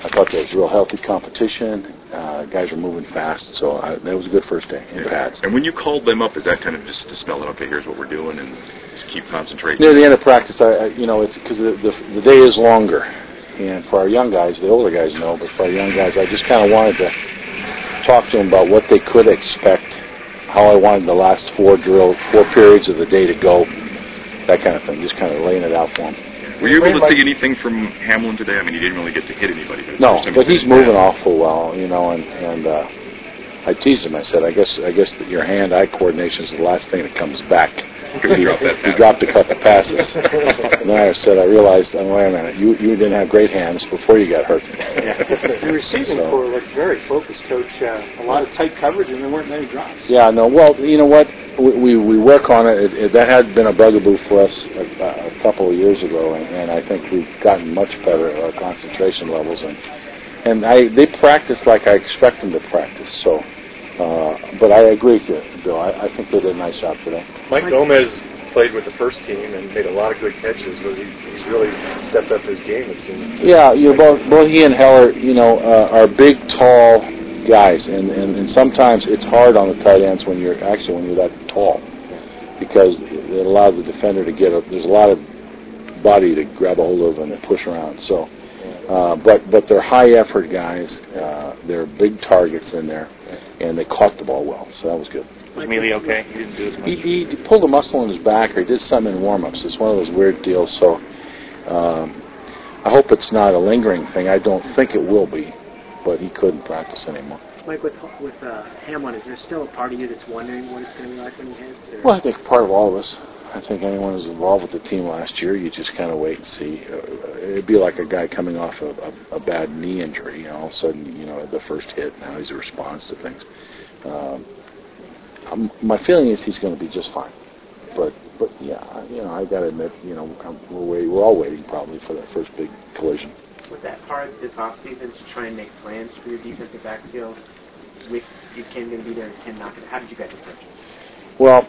I thought there was real healthy competition. Guys were moving fast, so that was a good first day in pads. And when you called them up, is that kind of just to spell it, okay, here's what we're doing, and just keep concentrating? Near the end of practice, it's because the day is longer. And for our young guys, the older guys know, but for our young guys, I just kind of wanted to talk to them about what they could expect, how I wanted the last four periods of the day to go, that kind of thing, just kind of laying it out for them. Were you able to see anything from Hamlin today? I mean, he didn't really get to hit anybody. No, but he's moving awful well, and I teased him. I said, I guess that your hand-eye coordination is the last thing that comes back. He dropped a couple passes. And then I said, I realized, wait a minute, you didn't have great hands before you got hurt. The receiving core looked very focused, Coach. A lot of tight coverage, and there weren't many drops. Yeah, no, well, you know what? We work on it. That had been a bugaboo for us a couple of years ago, and I think we've gotten much better at our concentration levels. And they practice like I expect them to practice. So, but I agree with you, Bill. I think they did a nice job today. Mike Gomez played with the first team and made a lot of good catches. But he's really stepped up his game, it seems. Yeah, both he and Heller, are big, tall guys, and sometimes it's hard on the tight ends when you're that tall, because it allows the defender to there's a lot of body to grab a hold of and push around. So, but they're high effort guys. They're big targets in there, and they caught the ball well. So that was good. Was Mealy okay? He didn't do as much. He pulled a muscle in his back, or he did something in warm-ups. It's one of those weird deals. So I hope it's not a lingering thing. I don't think it will be. But he couldn't practice anymore. Mike, with Hamlin, is there still a part of you that's wondering what it's going to be like when he hits? Well, I think part of all of us. I think anyone who's involved with the team last year, you just kind of wait and see. It'd be like a guy coming off a bad knee injury. All of a sudden, the first hit, now he's a response to things. My feeling is he's going to be just fine. But yeah, I got to admit, we're all waiting probably for that first big collision. Was that part of this offseason to try and make plans for your defensive backfield with if Ken going to be there and Ken not going to? How did you guys approach it? Well,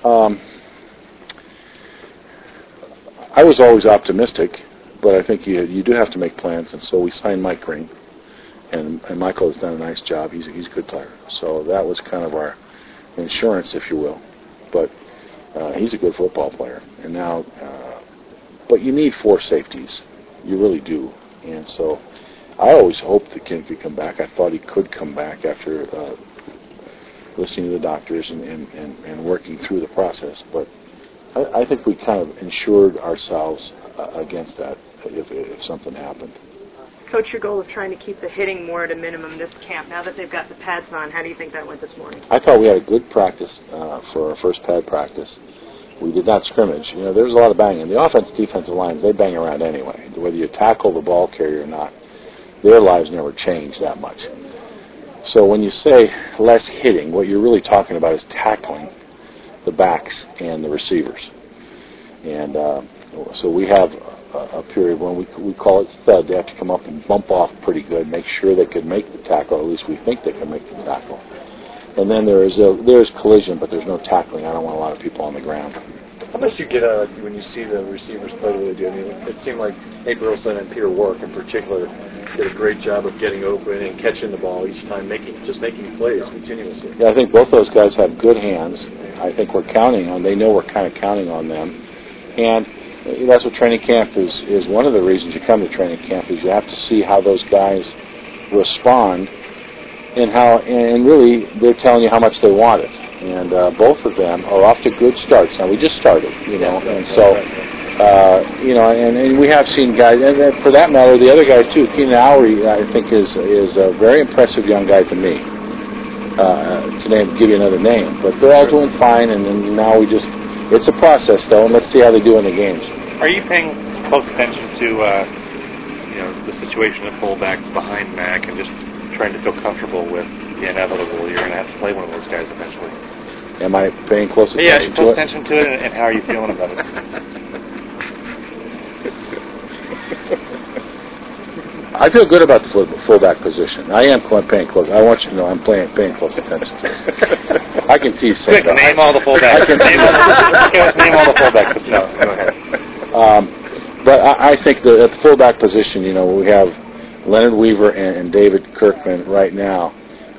I was always optimistic, but I think you do have to make plans, and so we signed Mike Green, and Michael has done a nice job. He's a good player, so that was kind of our insurance, if you will. But he's a good football player, and now, but you need four safeties, you really do. And so I always hoped that Ken could come back. I thought he could come back after listening to the doctors and working through the process. But I think we kind of insured ourselves against that if something happened. Coach, your goal of trying to keep the hitting more at a minimum this camp, now that they've got the pads on, how do you think that went this morning? I thought we had a good practice for our first pad practice. We did not scrimmage. There's a lot of banging. The defensive lines, they bang around anyway. Whether you tackle the ball carrier or not, their lives never change that much. So when you say less hitting, what you're really talking about is tackling the backs and the receivers. And so we have a period when we call it thud. They have to come up and bump off pretty good, make sure they can make the tackle, or at least we think they can make the tackle. And then there's collision, but there's no tackling. I don't want a lot of people on the ground. How much do you get when you see the receivers play the way they do? I mean, it seemed like Nate Burleson and Peter Warrick in particular did a great job of getting open and catching the ball each time, making plays continuously. Yeah, I think both those guys have good hands. I think we're counting on. They know we're kind of counting on them, and that's what training camp is. One of the reasons you come to training camp is you have to see how those guys respond. And really, they're telling you how much they want it. And both of them are off to good starts. Now, we just started, and so, and we have seen guys, and for that matter, the other guys too. Keenan Lowry, I think, is a very impressive young guy to me. Give you another name, but they're all doing fine, and now it's a process, though, and let's see how they do in the games. Are you paying close attention to, the situation of fullbacks behind Mac and just trying to feel comfortable with the inevitable? You're going to have to play one of those guys eventually. Am I paying close attention to it? Yeah, close attention to it, and how are you feeling about it? I feel good about the fullback position. I am paying close. I want you to know I'm paying close attention to it. I can tease Quick, name all the fullbacks. Name all the fullbacks. No, go ahead. But I think that at the fullback position, we have Leonard Weaver and David Kirkman right now,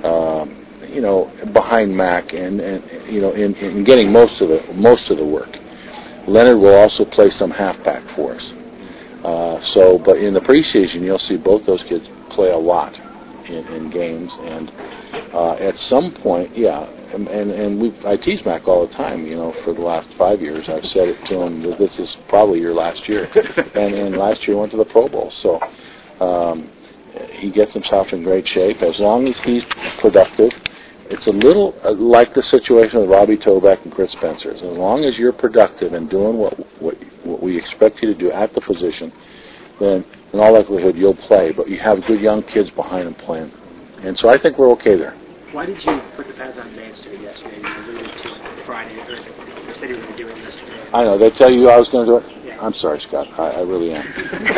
behind Mac and in getting most of the work. Leonard will also play some halfback for us. But in the preseason, you'll see both those kids play a lot in games, and at some point, I tease Mac all the time. For the last 5 years, I've said it to him that this is probably your last year, and last year went to the Pro Bowl. So he gets himself in great shape as long as he's productive. It's a little like the situation with Robbie Toback and Chris Spencer. As long as you're productive and doing what we expect you to do at the position, then in all likelihood you'll play. But you have good young kids behind them playing. And so I think we're okay there. Why did you put the pads on Vance yesterday? You alluded to Friday, or you said you were going to do it yesterday. I know. They tell you I was going to do it? Yeah. I'm sorry, Scott. I really am.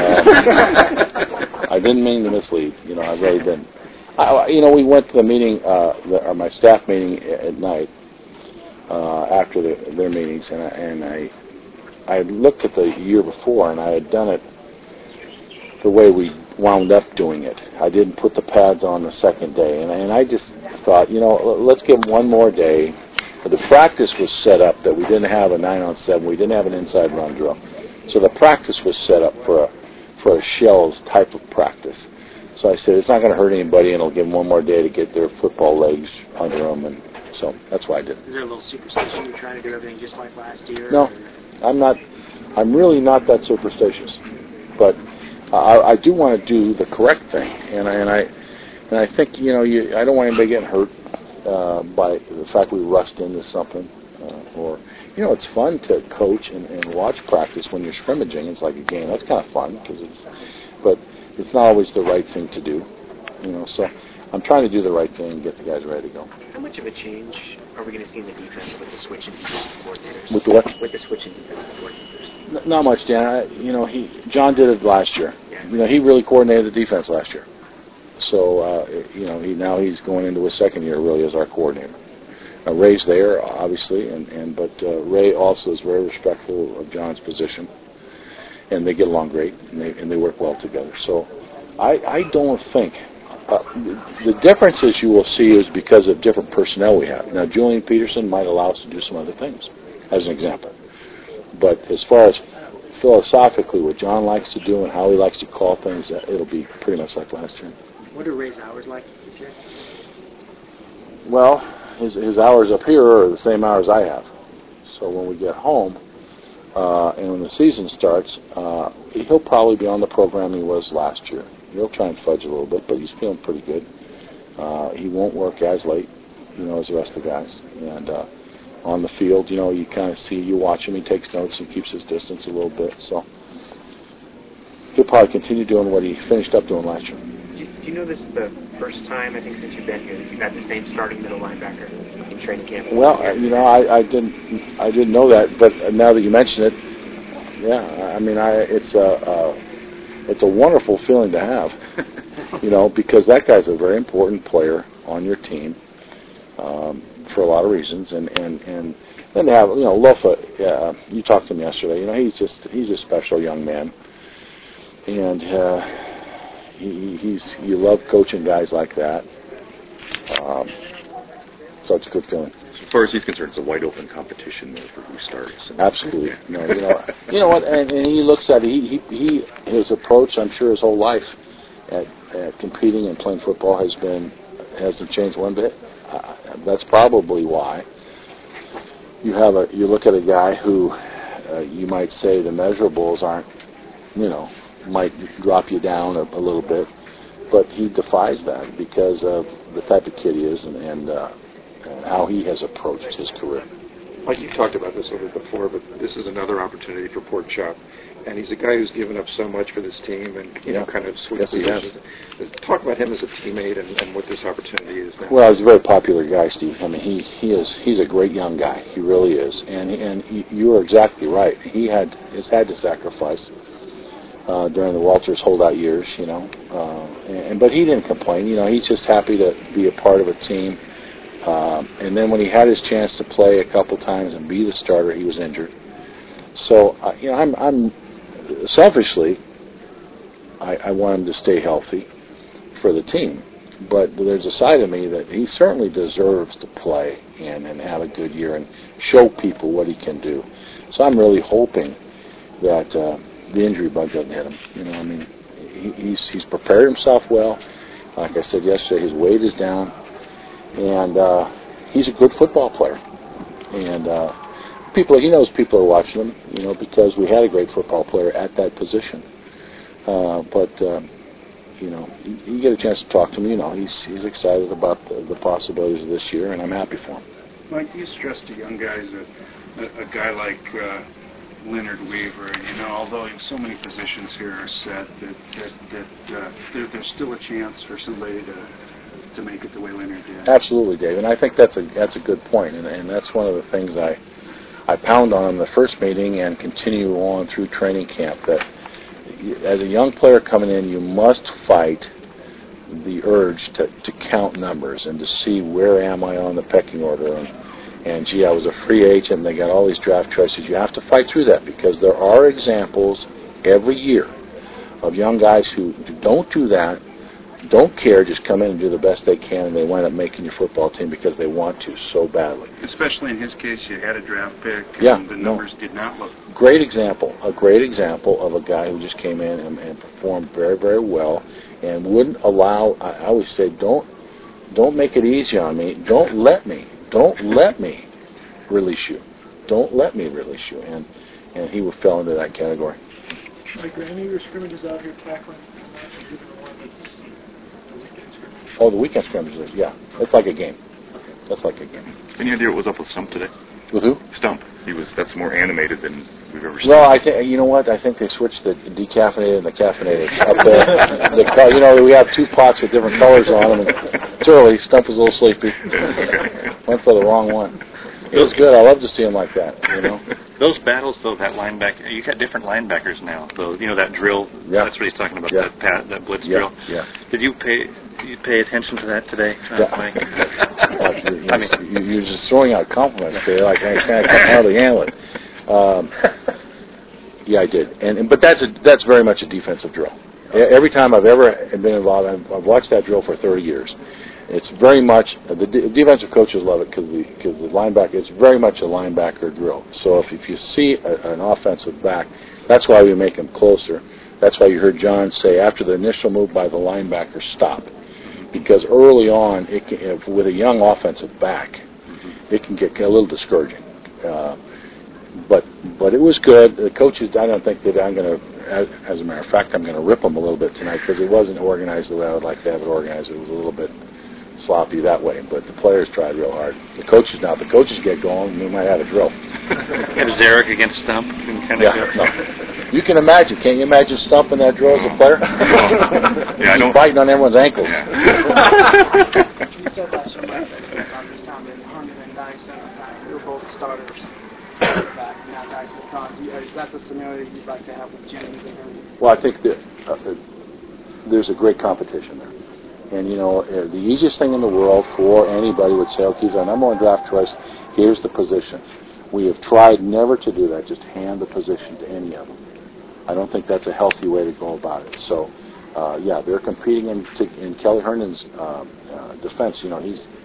I didn't mean to mislead. I really didn't. We went to the meeting, my staff meeting at night after their meetings, and I looked at the year before, and I had done it the way we wound up doing it. I didn't put the pads on the second day, and I just thought, let's give them one more day. The practice was set up that we didn't have a 9-on-7, we didn't have an inside run drill, so the practice was set up for a shells type of practice. So I said, it's not going to hurt anybody, and it'll give them one more day to get their football legs under them, and so that's why I did it. Is there a little superstition you're trying to do everything just like last year? No, I'm not. I'm really not that superstitious, but I do want to do the correct thing, and I think I don't want anybody getting hurt by the fact we rushed into something, or it's fun to coach and watch practice when you're scrimmaging. It's like a game. That's kind of fun but it's not always the right thing to do, so I'm trying to do the right thing and get the guys ready to go. How much of a change are we going to see in the defense with the switch in defensive coordinators? With the what? With the switch in defensive coordinators. Not much, Dan. John did it last year. Yeah. He really coordinated the defense last year. So, now he's going into his second year really as our coordinator. Ray's there, obviously, but Ray also is very respectful of John's position. And they get along great, and they work well together. So I don't think the differences you will see is because of different personnel we have. Now, Julian Peterson might allow us to do some other things, as an example. But as far as philosophically what John likes to do and how he likes to call things, it'll be pretty much like last year. What are Ray's hours like this year? Well, his hours up here are the same hours I have. So when we get home, and when the season starts, he'll probably be on the program he was last year. He'll try and fudge a little bit, but he's feeling pretty good. He won't work as late, as the rest of the guys. And on the field, you kind of see, you watch him, he takes notes, he keeps his distance a little bit. So he'll probably continue doing what he finished up doing last year. Do you know this is the first time, I think, since you've been here, that you've had the same starting middle linebacker in training camp? Well, I didn't know that, but now that you mention it, it's a wonderful feeling to have, because that guy's a very important player on your team for a lot of reasons, and then to have Lofa. You talked to him yesterday. He's a special young man, and you love coaching guys like that. So it's a good feeling. As far as he's concerned, it's a wide open competition for who starts. Absolutely. No, you know what? And he looks at it. His approach, I'm sure, his whole life at competing and playing football hasn't changed one bit. That's probably why you look at a guy who you might say the measurables aren't, might drop you down a little bit, but he defies that because of the type of kid he is and how he has approached his career. Like you talked about this a little bit before, but this is another opportunity for Pork Chop, and he's a guy who's given up so much for this team and kind of switched positions. Talk about him as a teammate and what this opportunity is now. Well, he's a very popular guy, Steve. I mean, he's a great young guy. He really is, and you are exactly right. He has had to sacrifice during the Walters holdout years, but he didn't complain. He's just happy to be a part of a team. And then when he had his chance to play a couple times and be the starter, he was injured. So, I'm selfishly, I want him to stay healthy. for the team. But there's a side of me that he certainly deserves to play and have a good year and show people what he can do. So I'm really hoping that the injury bug doesn't hit him. You know, I mean, he's prepared himself well. Like I said yesterday, his weight is down, and he's a good football player. And he knows people are watching him, you know, because we had a great football player at that position. You know, you get a chance to talk to him. You know, he's excited about the possibilities of this year, and I'm happy for him. Mike, you stress to young guys a guy like Leonard Weaver. You know, although so many positions here are set, that there's still a chance for somebody to make it the way Leonard did. Absolutely, Dave, and I think that's a good point, and that's one of the things I pound on in the first meeting and continue on through training camp, that as a young player coming in, you must fight the urge to count numbers and to see where am I on the pecking order. And gee, I was a free agent and they got all these draft choices. You have to fight through that, because there are examples every year of young guys who don't do that, don't care, just come in and do the best they can, and they wind up making your football team because they want to so badly. Especially in his case, you had a draft pick, and the numbers did not look. A great example of a guy who just came in and performed very, very well, and wouldn't allow. I always say, don't make it easy on me. Don't let me release you. Don't let me release you. And he fell into that category. Like, are any of your scrimmages out here tackling? Oh, the weekend scrimmages, yeah. It's like a game. That's like a game. Any idea what was up with Stump today? With who? Stump. That's more animated than we've ever seen. Well, you know what? I think they switched the decaffeinated and the caffeinated up there. You know, we have two pots with different colors on them. And it's early. Stump was a little sleepy. Went for the wrong one. It was good. I love to see him like that. You know. Those battles, though, that linebacker, you got different linebackers now. So you know that drill. Yeah. That's what he's talking about. Yeah. That blitz Yeah. drill. Yeah. Did you pay attention to that today, Mike? You're just throwing out compliments there. Like I can't hardly handle it. Yeah, I did. But that's very much a defensive drill. Every time I've ever been involved, I've watched that drill for 30 years. It's very much, the defensive coaches love it because the linebacker, it's very much a linebacker drill. So if you see an offensive back, that's why we make him closer. That's why you heard John say after the initial move by the linebacker, stop. Because early on, with a young offensive back, it can get a little discouraging. But it was good. The coaches, I don't think that I'm going to, as a matter of fact, I'm going to rip them a little bit tonight because it wasn't organized the way I would like to have it organized. It was a little bit sloppy that way, but the players tried real hard. The coaches get going, we might have a drill. It was Eric against Stump. No. You can imagine. Can't you imagine Stump in that drill as a player? Yeah, I don't. Biting on everyone's ankles. You said last year, we were both starters. Back, and now guys will come. Is that the scenario you'd like to have with Jennings and Herndon? Well, I think that there's a great competition there. And, you know, the easiest thing in the world for anybody would say, okay, he's our number one draft choice, here's the position. We have tried never to do that, just hand the position to any of them. I don't think that's a healthy way to go about it. So, yeah, they're competing in Kelly Herndon's defense. You know,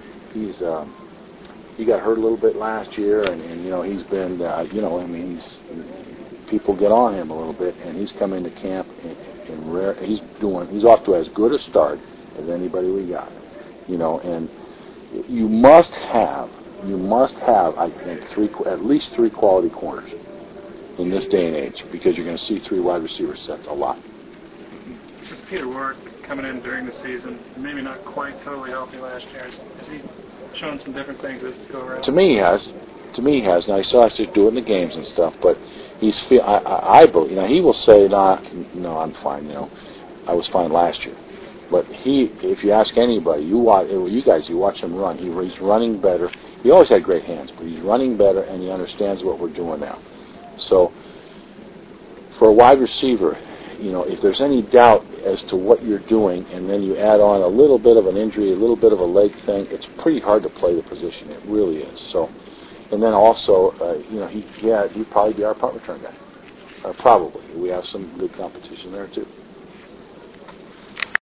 he got hurt a little bit last year, and you know, he's been, you know, I mean, people get on him a little bit, and he's come into camp, and he's off to as good a start as anybody we got, you know, and you must have, I think, at least three quality corners in this day and age, because you're going to see three wide receiver sets a lot. Peter Warrick coming in during the season, maybe not quite totally healthy last year. Has he shown some different things this go around? To me, he has. And I saw us just do it in the games and stuff, but I believe, you know, he will say, no, I'm fine, you know, I was fine last year. But if you ask anybody, you watch him run. He's running better. He always had great hands, but he's running better, and he understands what we're doing now. So, for a wide receiver, you know, if there's any doubt as to what you're doing, and then you add on a little bit of an injury, a little bit of a leg thing, it's pretty hard to play the position. It really is. So, and then also, you know, he'd probably be our punt return guy. Probably. We have some good competition there too.